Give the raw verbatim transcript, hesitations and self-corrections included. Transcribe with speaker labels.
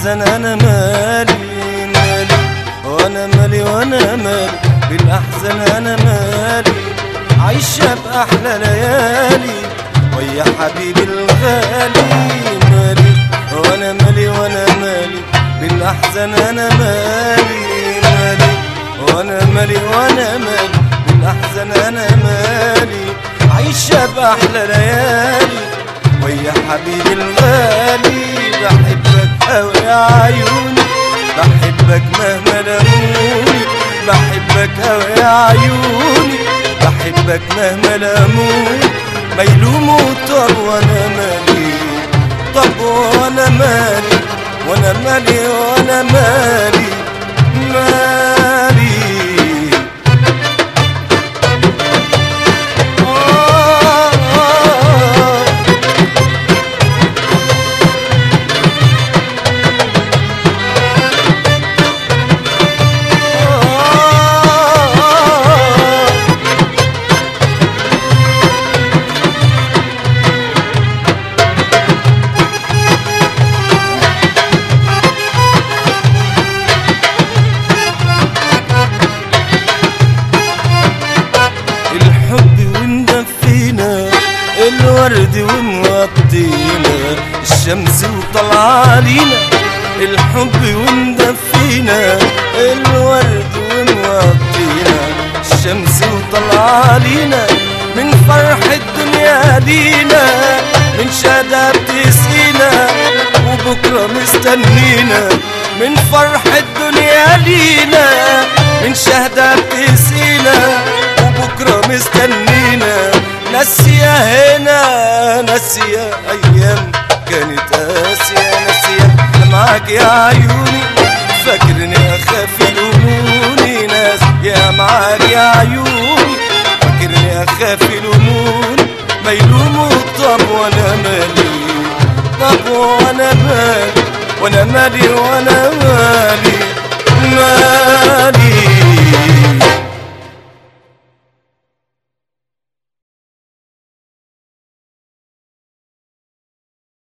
Speaker 1: بالأحزان أنا مالي مالي وأنا مالي وأنا مالي بالأحزان أنا مالي عايشة بأحلى ليالي ويا حبيبي الغالي مالي وأنا مالي وأنا مالي بالأحزان أنا مالي مالي وأنا مالي وأنا مالي بالأحزان أنا مالي عايشة بأحلى ليالي ويا حبيبي الغالي بحبك أوي يا عيوني بحبك مهما لموني بحبك أوي يا عيوني بحبك مهما لموني ما يلوموا طب وانا مالي طب وانا مالي وانا مالي وانا مالي مالي الورد ومغطينا الشمس وطلع علينا الحب ومدفينا الورد ومغطينا الشمس وطلع علينا من فرح الدنيا لينا من شهدة بتسقينا وبكرة مستنينا من فرح الدنيا لينا من شهدة بتسقينا وبكرة مستنينا ناسية هنا ناسية أيام كانت قاسية ناسية معاك يا عيوني فاكرني أخاف يلوموني ناس يا معاك يا عيوني فاكرني أخاف يلوموني ما يلوموا طب وأنا مالي طب وأنا مالي وأنا مالي وأنا مالي مالي